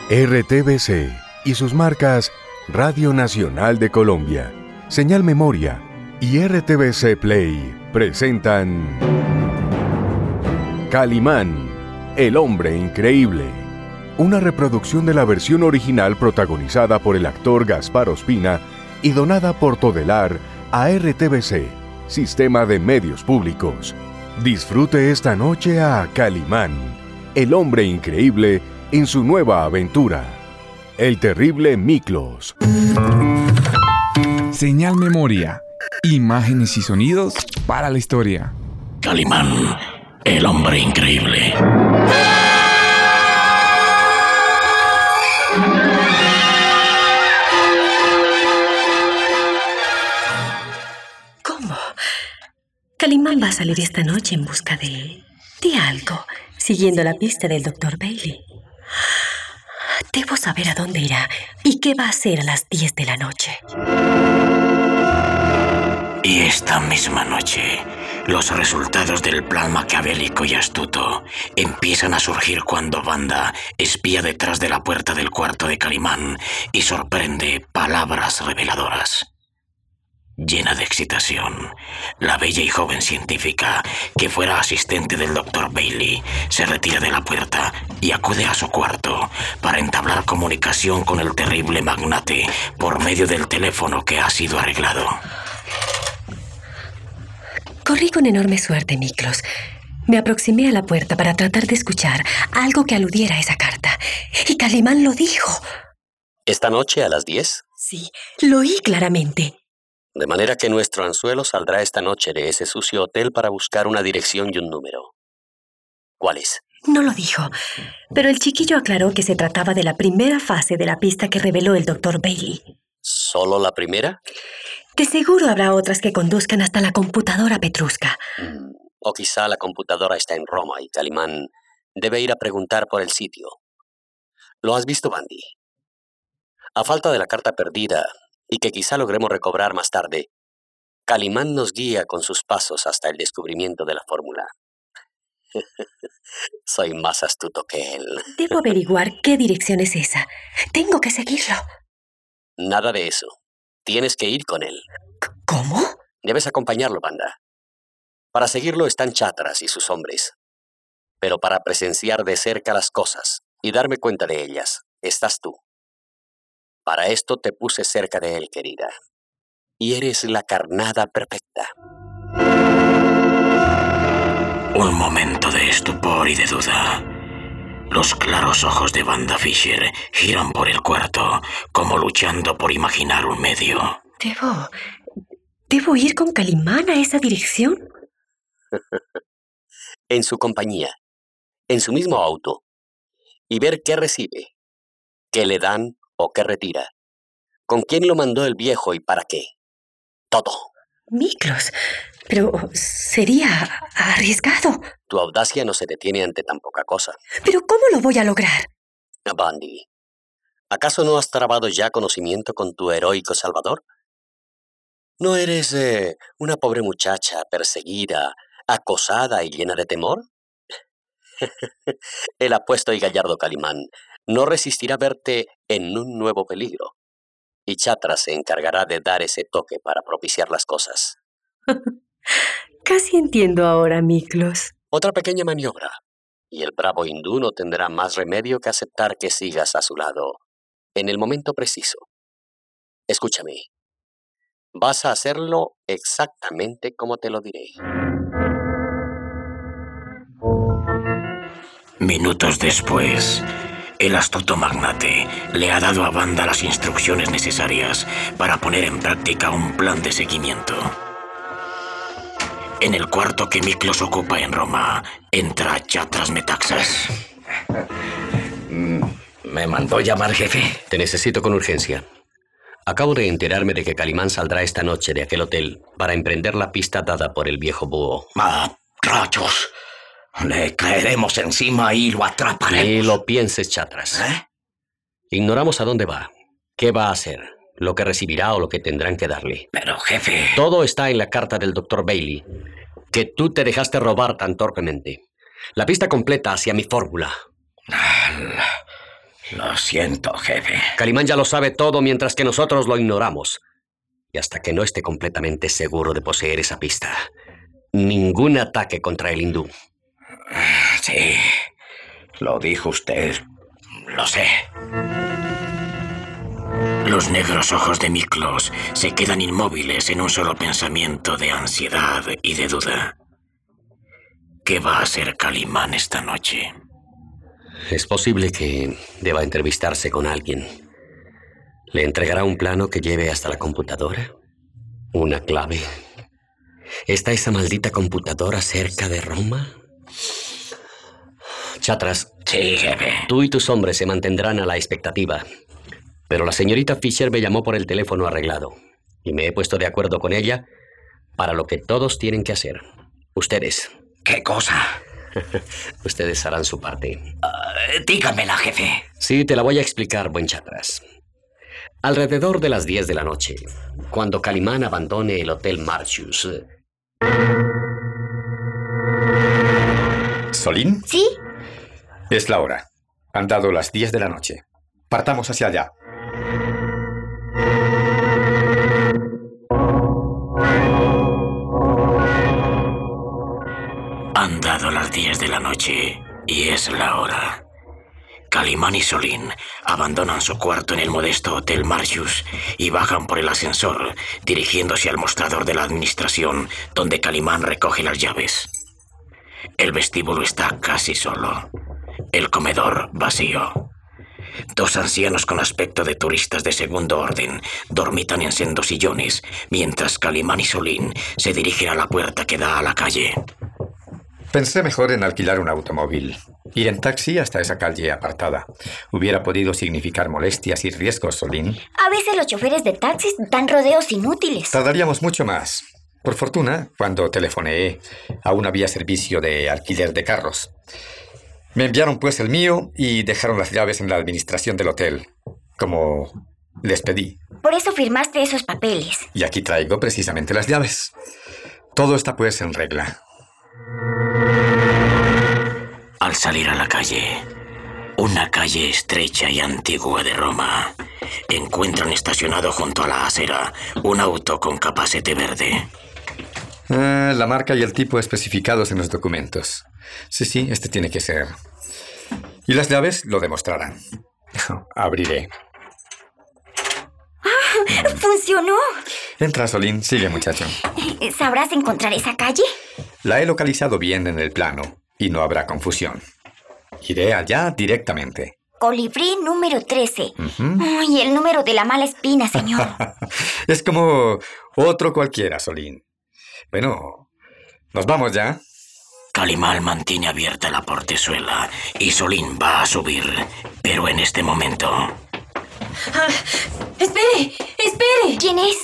RTBC y sus marcas Radio Nacional de Colombia, Señal Memoria y RTBC Play presentan Calimán, el hombre increíble. Una reproducción de la versión original protagonizada por el actor Gaspar Ospina y donada por Todelar a RTBC, Sistema de Medios Públicos. Disfrute esta noche a Calimán, el hombre increíble en su nueva aventura, el terrible Miklos. Señal Memoria, imágenes y sonidos para la historia. Calimán, el hombre increíble. ¿Cómo? Calimán va a salir esta noche en busca de algo, siguiendo la pista del Dr. Bailey. Debo saber a dónde irá y qué va a hacer a las 10 de la noche. Y esta misma noche, los resultados del plan maquiavélico y astuto empiezan a surgir cuando Wanda espía detrás de la puerta del cuarto de Calimán y sorprende palabras reveladoras. Llena de excitación, la bella y joven científica, que fuera asistente del Dr. Bailey, se retira de la puerta y acude a su cuarto para entablar comunicación con el terrible magnate por medio del teléfono que ha sido arreglado. Corrí con enorme suerte, Miklos. Me aproximé a la puerta para tratar de escuchar algo que aludiera a esa carta. Y Calimán lo dijo. ¿Esta noche a las 10? Sí, lo oí claramente. De manera que nuestro anzuelo saldrá esta noche de ese sucio hotel para buscar una dirección y un número. ¿Cuál es? No lo dijo, pero el chiquillo aclaró que se trataba de la primera fase de la pista que reveló el Dr. Bailey. ¿Solo la primera? De seguro habrá otras que conduzcan hasta la computadora Petrushka. O quizá la computadora está en Roma y Calimán debe ir a preguntar por el sitio. ¿Lo has visto, Bandy? A falta de la carta perdida, y que quizá logremos recobrar más tarde, Calimán nos guía con sus pasos hasta el descubrimiento de la fórmula. Soy más astuto que él. Debo averiguar qué dirección es esa. Tengo que seguirlo. Nada de eso. Tienes que ir con él. ¿Cómo? Debes acompañarlo, Wanda. Para seguirlo están Chatras y sus hombres. Pero para presenciar de cerca las cosas y darme cuenta de ellas, estás tú. Para esto te puse cerca de él, querida. Y eres la carnada perfecta. Un momento de estupor y de duda. Los claros ojos de Wanda Fisher giran por el cuarto, como luchando por imaginar un medio. ¿Debo ir con Calimán a esa dirección? En su compañía, en su mismo auto, y ver qué recibe, qué le dan o qué retira, con quién lo mandó el viejo y para qué. Todo. Miklos, pero sería arriesgado. Tu audacia no se detiene ante tan poca cosa. ¿Pero cómo lo voy a lograr? Bandy, ¿acaso no has trabado ya conocimiento con tu heroico salvador? ¿No eres una pobre muchacha perseguida, acosada y llena de temor? El apuesto y gallardo Calimán no resistirá verte en un nuevo peligro. Y Chatra se encargará de dar ese toque para propiciar las cosas. Casi entiendo ahora, Miklos. Otra pequeña maniobra, y el bravo hindú no tendrá más remedio que aceptar que sigas a su lado en el momento preciso. Escúchame. Vas a hacerlo exactamente como te lo diré. Minutos después, el astuto magnate le ha dado a Wanda las instrucciones necesarias para poner en práctica un plan de seguimiento. En el cuarto que Miklos ocupa en Roma, entra Chatras Metaxas. ¿Me mandó llamar, jefe? Te necesito con urgencia. Acabo de enterarme de que Calimán saldrá esta noche de aquel hotel para emprender la pista dada por el viejo búho. ¡Ah, rayos! Le caeremos encima y lo atraparemos. Ni lo pienses, Chatras. Ignoramos a dónde va, qué va a hacer, lo que recibirá o lo que tendrán que darle. Pero, jefe... Todo está en la carta del Dr. Bailey, que tú te dejaste robar tan torpemente. La pista completa hacia mi fórmula. Lo siento, jefe. Calimán ya lo sabe todo mientras que nosotros lo ignoramos. Y hasta que no esté completamente seguro de poseer esa pista, ningún ataque contra el hindú. Sí, lo dijo usted. Lo sé. Los negros ojos de Miklos se quedan inmóviles en un solo pensamiento de ansiedad y de duda. ¿Qué va a hacer Calimán esta noche? Es posible que deba entrevistarse con alguien. ¿Le entregará un plano que lleve hasta la computadora? ¿Una clave? ¿Está esa maldita computadora cerca de Roma? Chatras. Sí, jefe. Tú y tus hombres se mantendrán a la expectativa. Pero la señorita Fisher me llamó por el teléfono arreglado. Y me he puesto de acuerdo con ella para lo que todos tienen que hacer. Ustedes. ¿Qué cosa? Ustedes harán su parte. Dígamela, jefe. Sí, te la voy a explicar, buen Chatras. Alrededor de las 10 de la noche, cuando Calimán abandone el Hotel Martius. ¿Solín? ¿Sí? Es la hora. Han dado las 10 de la noche. Partamos hacia allá. Han dado las 10 de la noche y es la hora. Calimán y Solín abandonan su cuarto en el modesto Hotel Martius y bajan por el ascensor, dirigiéndose al mostrador de la administración, donde Calimán recoge las llaves. El vestíbulo está casi solo. El comedor vacío. Dos ancianos con aspecto de turistas de segundo orden dormitan en sendos sillones, mientras Calimán y Solín se dirigen a la puerta que da a la calle. Pensé mejor en alquilar un automóvil. Ir en taxi hasta esa calle apartada. Hubiera podido significar molestias y riesgos, Solín. A veces los choferes de taxis dan rodeos inútiles. Tardaríamos mucho más. Por fortuna, cuando telefoneé, aún había servicio de alquiler de carros. Me enviaron pues el mío y dejaron las llaves en la administración del hotel, como les pedí. Por eso firmaste esos papeles. Y aquí traigo precisamente las llaves. Todo está pues en regla. Al salir a la calle, una calle estrecha y antigua de Roma, encuentran estacionado junto a la acera un auto con capacete verde. La marca y el tipo especificados en los documentos. Sí, este tiene que ser. Y las llaves lo demostrarán. Abriré. ¡Ah! ¡Funcionó! Entra, Solín. Sigue, muchacho. ¿Sabrás encontrar esa calle? La he localizado bien en el plano y no habrá confusión. Iré allá directamente. Colibrí número 13. Y el número de la mala espina, señor. Es como otro cualquiera, Solín. Bueno, ¿nos vamos ya? Calimán mantiene abierta la portezuela y Solín va a subir, pero en este momento... ¡Espere! ¡Espere! ¿Quién es?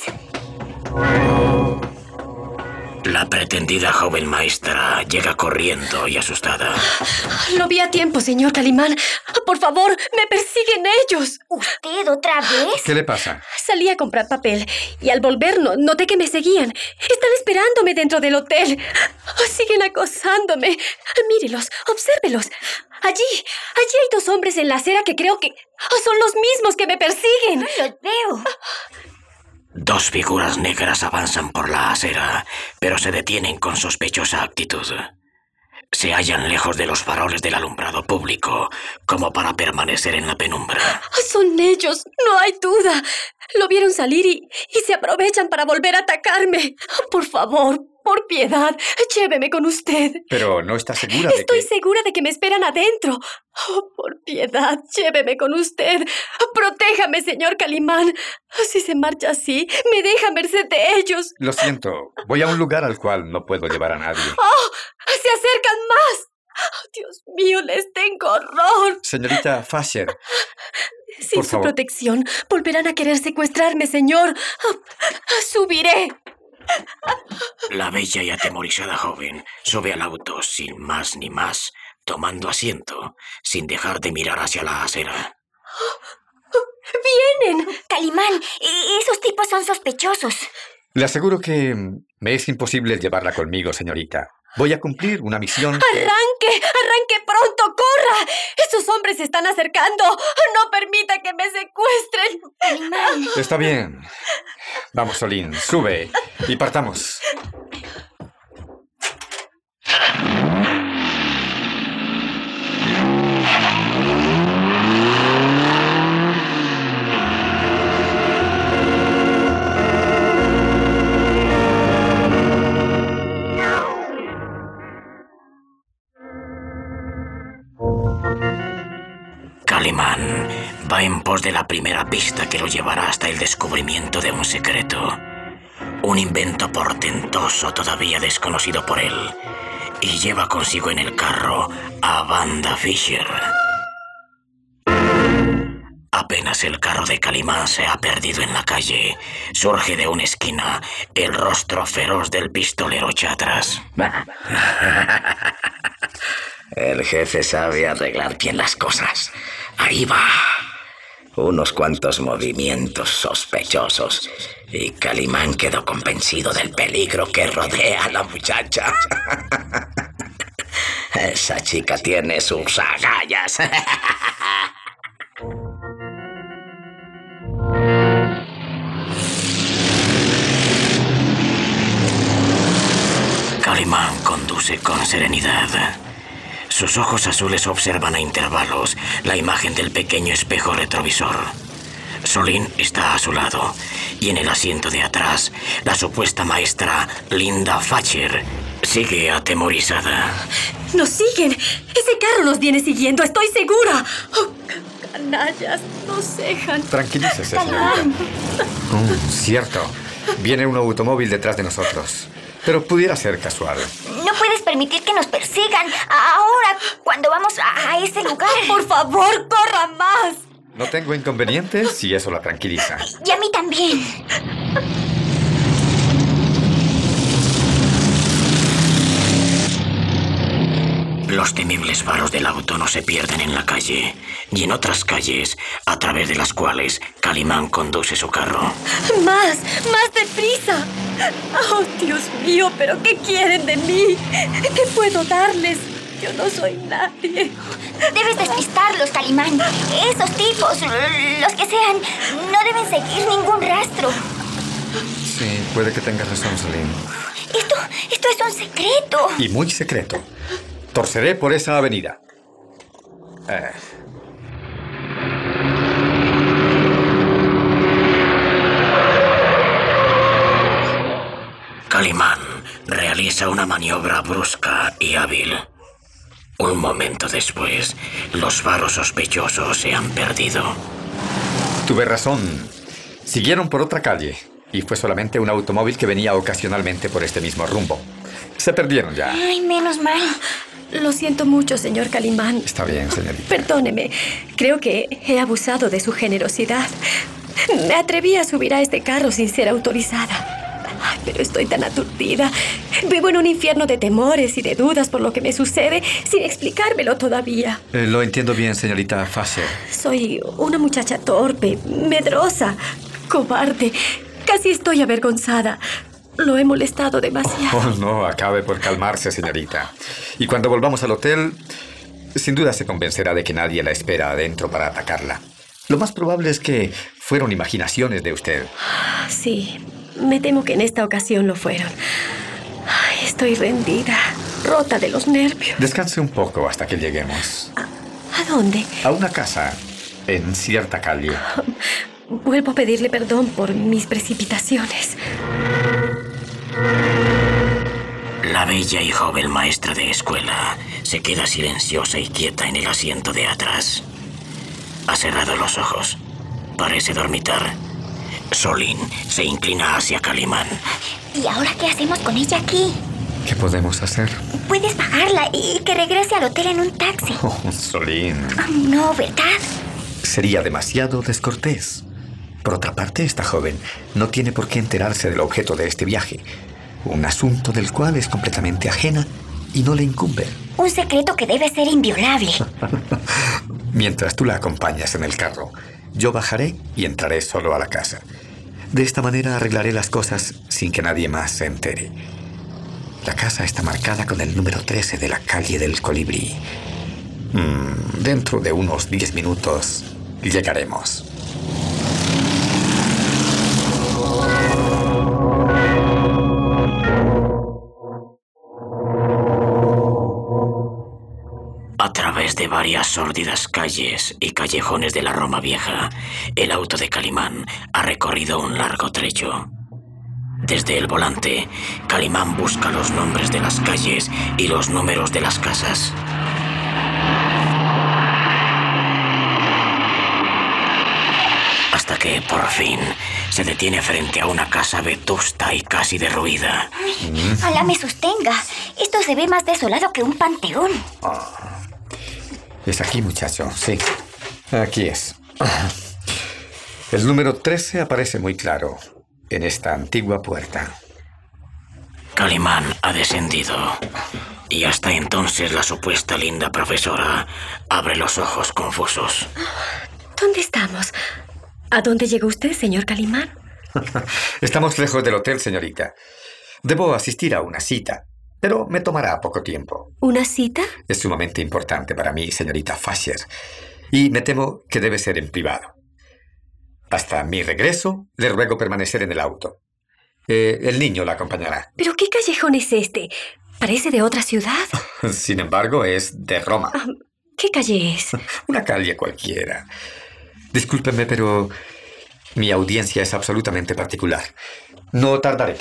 La pretendida joven maestra llega corriendo y asustada. Lo vi a tiempo, señor Calimán. Por favor, me persiguen ellos. ¿Usted otra vez? ¿Qué le pasa? Salí a comprar papel y al volver noté que me seguían. Están esperándome dentro del hotel. Siguen acosándome. Mírelos, obsérvelos. Allí hay dos hombres en la acera que creo que son los mismos que me persiguen. Los veo. Dos figuras negras avanzan por la acera, pero se detienen con sospechosa actitud. Se hallan lejos de los faroles del alumbrado público, como para permanecer en la penumbra. Son ellos, no hay duda. Lo vieron salir y se aprovechan para volver a atacarme. Por favor, por piedad, lléveme con usted. Pero no está segura de Estoy segura de que me esperan adentro. Por piedad, lléveme con usted. Protéjame, señor Calimán. Si se marcha así, me deja a merced de ellos. Lo siento. Voy a un lugar al cual no puedo llevar a nadie. ¡Oh! ¡Se acercan más! Oh, Dios mío, les tengo horror. Señorita Fisher. Sin su protección, volverán a querer secuestrarme, señor. Subiré. La bella y atemorizada joven sube al auto sin más ni más, tomando asiento, sin dejar de mirar hacia la acera. ¡Vienen! Calimán, esos tipos son sospechosos. Le aseguro que me es imposible llevarla conmigo, señorita. Voy a cumplir una misión. ¡Arranque! ¡Arranque pronto! ¡Corra! ¡Esos hombres se están acercando. No permita que me secuestren. Calimán. Está bien. Vamos, Solín, sube y partamos. Calimán va en pos de la primera pista que lo llevará hasta el descubrimiento de un secreto. Un invento portentoso todavía desconocido por él. Y lleva consigo en el carro a Wanda Fisher. Apenas el carro de Calimán se ha perdido en la calle, surge de una esquina el rostro feroz del pistolero Chatras. El jefe sabe arreglar bien las cosas. Ahí va. Unos cuantos movimientos sospechosos y Calimán quedó convencido del peligro que rodea a la muchacha. Esa chica tiene sus agallas. Calimán conduce con serenidad. Sus ojos azules observan a intervalos la imagen del pequeño espejo retrovisor. Solín está a su lado y en el asiento de atrás, la supuesta maestra Linda Thatcher sigue atemorizada. ¡Nos siguen! ¡Ese carro nos viene siguiendo! ¡Estoy segura! ¡Oh, canallas! ¡Nos dejan! Tranquilícese, señorita. Cierto. Viene un automóvil detrás de nosotros. Pero pudiera ser casual. No puedes permitir que nos persigan. Ahora, cuando vamos a ese lugar. ¡Por favor, corra más! No tengo inconveniente si eso la tranquiliza. Y a mí también. Los temibles faros del auto no se pierden en la calle, y en otras calles, a través de las cuales Calimán conduce su carro. ¡Más! ¡Más deprisa! ¡Oh, Dios mío! ¿Pero qué quieren de mí? ¿Qué puedo darles? Yo no soy nadie. Debes despistarlos, Calimán. Esos tipos, los que sean, no deben seguir ningún rastro. Sí, puede que tengas razón, Solín. Esto es un secreto. Y muy secreto. Torceré por esa avenida. Calimán realiza una maniobra brusca y hábil. Un momento después, los faros sospechosos se han perdido. Tuve razón. Siguieron por otra calle y fue solamente un automóvil que venía ocasionalmente por este mismo rumbo. Se perdieron ya. Ay, menos mal. Lo siento mucho, señor Calimán. Está bien, señorita. Perdóneme. Creo que he abusado de su generosidad. Me atreví a subir a este carro sin ser autorizada. Ay, pero estoy tan aturdida. Vivo en un infierno de temores y de dudas por lo que me sucede sin explicármelo todavía. Lo entiendo bien, señorita Thatcher. Soy una muchacha torpe, medrosa, cobarde. Casi estoy avergonzada. Lo he molestado demasiado. Oh, no, acabe por calmarse, señorita. Y cuando volvamos al hotel, sin duda se convencerá de que nadie la espera adentro para atacarla. Lo más probable es que fueron imaginaciones de usted. Sí, me temo que en esta ocasión lo fueron. Ay, estoy rendida, rota de los nervios. Descanse un poco hasta que lleguemos. ¿A dónde? A una casa en cierta calle. Vuelvo a pedirle perdón por mis precipitaciones. La bella y joven maestra de escuela se queda silenciosa y quieta en el asiento de atrás. Ha cerrado los ojos. Parece dormitar. Solín se inclina hacia Calimán. ¿Y ahora qué hacemos con ella aquí? ¿Qué podemos hacer? Puedes pagarla y que regrese al hotel en un taxi. Oh, Solín. No, ¿verdad? Sería demasiado descortés. Por otra parte, esta joven no tiene por qué enterarse del objeto de este viaje. Un asunto del cual es completamente ajena y no le incumbe. Un secreto que debe ser inviolable. Mientras tú la acompañas en el carro, yo bajaré y entraré solo a la casa. De esta manera arreglaré las cosas sin que nadie más se entere. La casa está marcada con el número 13 de la calle del Colibrí. Dentro de unos 10 minutos llegaremos. A través de varias sórdidas calles y callejones de la Roma Vieja, el auto de Calimán ha recorrido un largo trecho. Desde el volante, Calimán busca los nombres de las calles y los números de las casas. Hasta que, por fin, se detiene frente a una casa vetusta y casi derruida. Alá me sostenga. Esto se ve más desolado que un panteón. Es aquí, muchacho, sí. Aquí es. El número 13 aparece muy claro en esta antigua puerta. Calimán ha descendido. Y hasta entonces la supuesta linda profesora abre los ojos confusos. ¿Dónde estamos? ¿A dónde llegó usted, señor Calimán? Estamos lejos del hotel, señorita. Debo asistir a una cita, pero me tomará poco tiempo. ¿Una cita? Es sumamente importante para mí, señorita Fasher, y me temo que debe ser en privado. Hasta mi regreso, le ruego permanecer en el auto. El niño la acompañará. ¿Pero qué callejón es este? Parece de otra ciudad. Sin embargo, es de Roma. ¿Qué calle es? Una calle cualquiera. Discúlpeme, pero mi audiencia es absolutamente particular. No tardaré.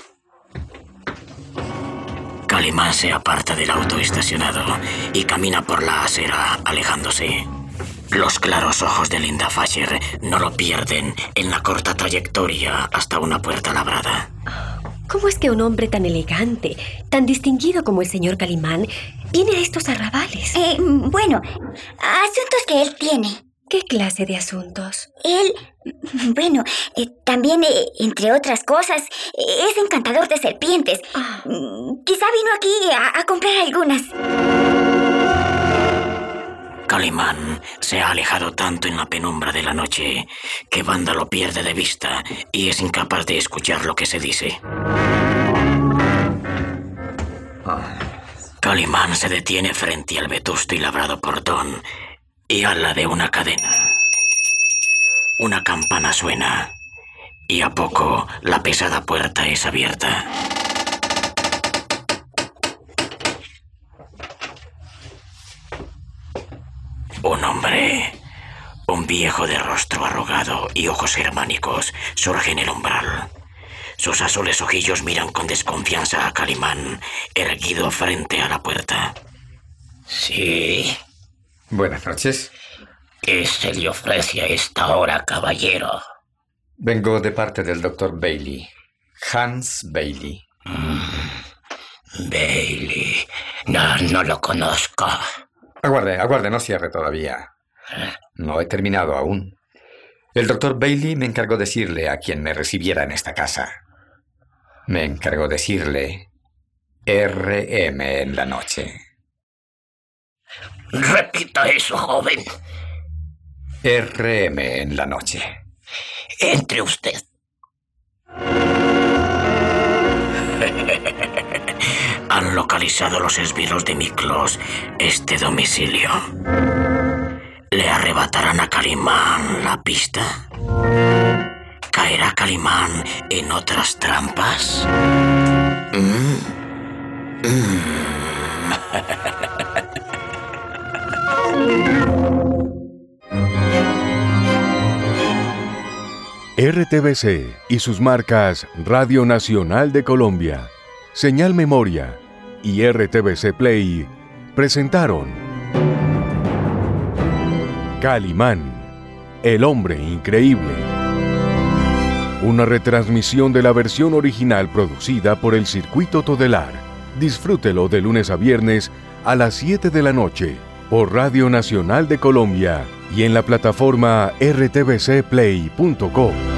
Calimán se aparta del auto estacionado y camina por la acera, alejándose. Los claros ojos de Linda Fasher no lo pierden en la corta trayectoria hasta una puerta labrada. ¿Cómo es que un hombre tan elegante, tan distinguido como el señor Calimán, viene a estos arrabales? Bueno, asuntos que él tiene. ¿Qué clase de asuntos? Él, también, entre otras cosas, es encantador de serpientes. Quizá vino aquí a comprar algunas. Calimán se ha alejado tanto en la penumbra de la noche que Wanda lo pierde de vista y es incapaz de escuchar lo que se dice. Calimán se detiene frente al vetusto y labrado portón y ala de una cadena. Una campana suena y a poco la pesada puerta es abierta. Un hombre, un viejo de rostro arrugado y ojos germánicos, surge en el umbral. Sus azules ojillos miran con desconfianza a Calimán, erguido frente a la puerta. Sí. Buenas noches. ¿Qué se le ofrece a esta hora, caballero? Vengo de parte del doctor Bailey. Hans Bailey. Bailey. No lo conozco. Aguarde, no cierre todavía. No he terminado aún. El doctor Bailey me encargó decirle a quien me recibiera en esta casa. Me encargó decirle RM en la noche. Repita eso, joven. RM en la noche. Entre usted. Han localizado los esbirros de Miklos este domicilio. ¿Le arrebatarán a Calimán la pista? ¿Caerá Calimán en otras trampas? RTBC y sus marcas Radio Nacional de Colombia, Señal Memoria y RTBC Play presentaron Calimán, el hombre increíble. Una retransmisión de la versión original producida por el Circuito Todelar. Disfrútelo de lunes a viernes a las 7 de la noche por Radio Nacional de Colombia y en la plataforma rtbcplay.co.